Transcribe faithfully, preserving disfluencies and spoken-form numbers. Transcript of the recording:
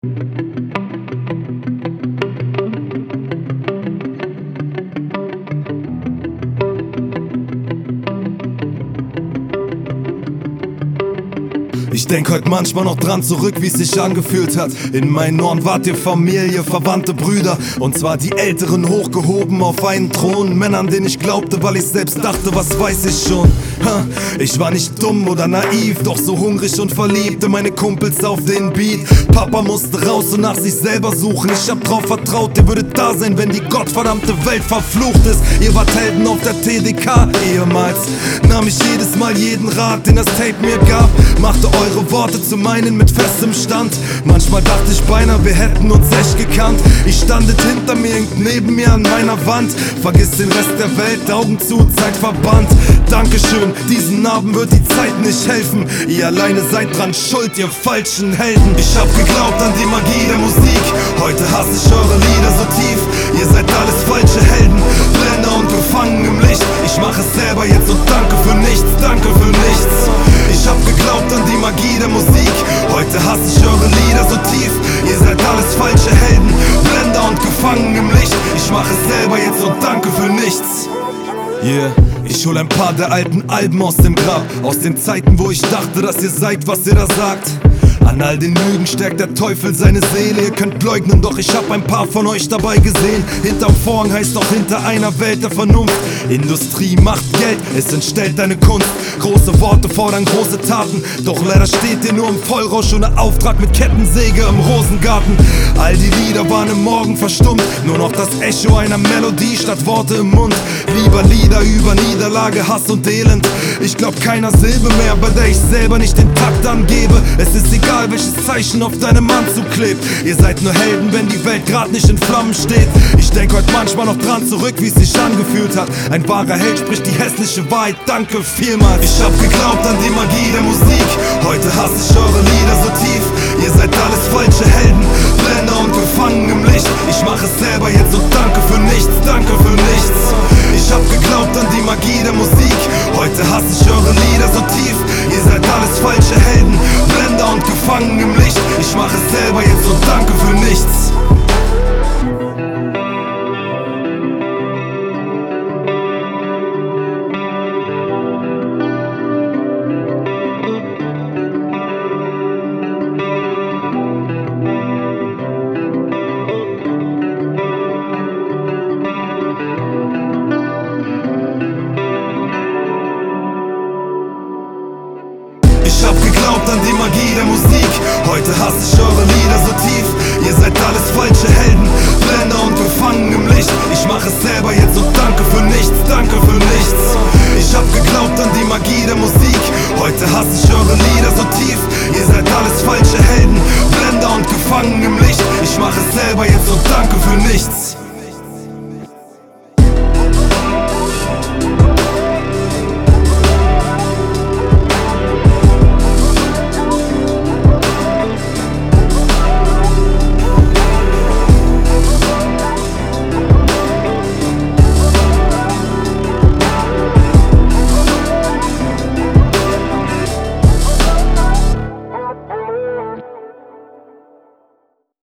Ich denk heute manchmal noch dran zurück, wie's sich angefühlt hat. In meinen Ohren wart ihr Familie, Verwandte, Brüder. Und zwar die Älteren hochgehoben auf einen Thron. Männern, denen ich glaubte, weil ich selbst dachte, was weiß ich schon. Ha, ich war nicht dumm oder naiv, doch so hungrig und verliebt in meine Kumpels auf den Beat. Papa musste raus und nach sich selber suchen. Ich hab drauf vertraut, ihr würdet da sein, wenn die gottverdammte Welt verflucht ist. Ihr wart Helden auf der T D K ehemals. Nahm ich jedes Mal jeden Rat, den das Tape mir gab. Machte eure Worte zu meinen mit festem Stand. Manchmal dachte ich beinahe, wir hätten uns echt gekannt. Ich standet hinter mir, hängt neben mir an meiner Wand. Vergiss den Rest der Welt, Augen zu, Zeit verbannt. Dankeschön, diesen Abend wird die Zeit nicht helfen. Ihr alleine seid dran schuld, ihr falschen Helden. Ich hab geglaubt an die Magie der Musik. Heute hasse ich eure Lieder so tief. Ihr seid alles falsche Helden, Blender und gefangen im Licht. Ich mach es selber jetzt und danke für nichts, danke für nichts. Ich hab geglaubt an die Magie der Musik. Heute hasse ich eure Lieder so tief. Ihr seid alles falsche Helden, Blender und gefangen im Licht. Ich mach es selber jetzt und danke für nichts. Yeah. Ich hol ein paar der alten Alben aus dem Grab. Aus den Zeiten, wo ich dachte, dass ihr seid, was ihr da sagt. An all den Lügen stärkt der Teufel seine Seele. Ihr könnt leugnen, doch ich hab ein paar von euch dabei gesehen. Hinterm Vorhang heißt auch hinter einer Welt der Vernunft. Industrie macht Geld, es entstellt deine Kunst. Große Worte fordern große Taten, doch leider steht ihr nur im Vollrausch ohne Auftrag mit Kettensäge im Rosengarten. All die Lieder waren im Morgen verstummt, nur noch das Echo einer Melodie statt Worte im Mund. Lieber Lieder über Niederlage, Hass und Elend. Ich glaub keiner Silbe mehr, bei der ich selber nicht den Takt angebe. Es ist egal, welches Zeichen auf deinem Anzug klebt. Ihr seid nur Helden, wenn die Welt grad nicht in Flammen steht. Ich denk heute manchmal noch dran zurück, wie's sich angefühlt hat. Ein wahrer Held spricht die hässliche Wahrheit, danke vielmals. Ich hab geglaubt an die Magie der Musik. Heute hasse ich eure Lieder so tief. Ihr seid alles falsche Helden, Blender und gefangen im Licht. Ich mach es selber jetzt und danke für nichts, danke für nichts. Ich hab geglaubt an die Magie der Musik. Heute hasse ich eure Lieder so tief. Ihr seid alles falsche Helden, Blender und gefangen im Licht. Ich mach es selber jetzt und danke für nichts. Ich hab geglaubt an die Magie der Musik. Heute hasse ich eure Lieder so tief. Ihr seid alles falsche Helden, Blender und gefangen im Licht. Ich mach es selber jetzt und danke für nichts, danke für nichts. Ich hab geglaubt an die Magie der Musik. Heute hasse ich eure Lieder so tief. Ihr seid alles falsche Helden, Blender und gefangen im Licht. Ich mach es selber jetzt und danke für nichts.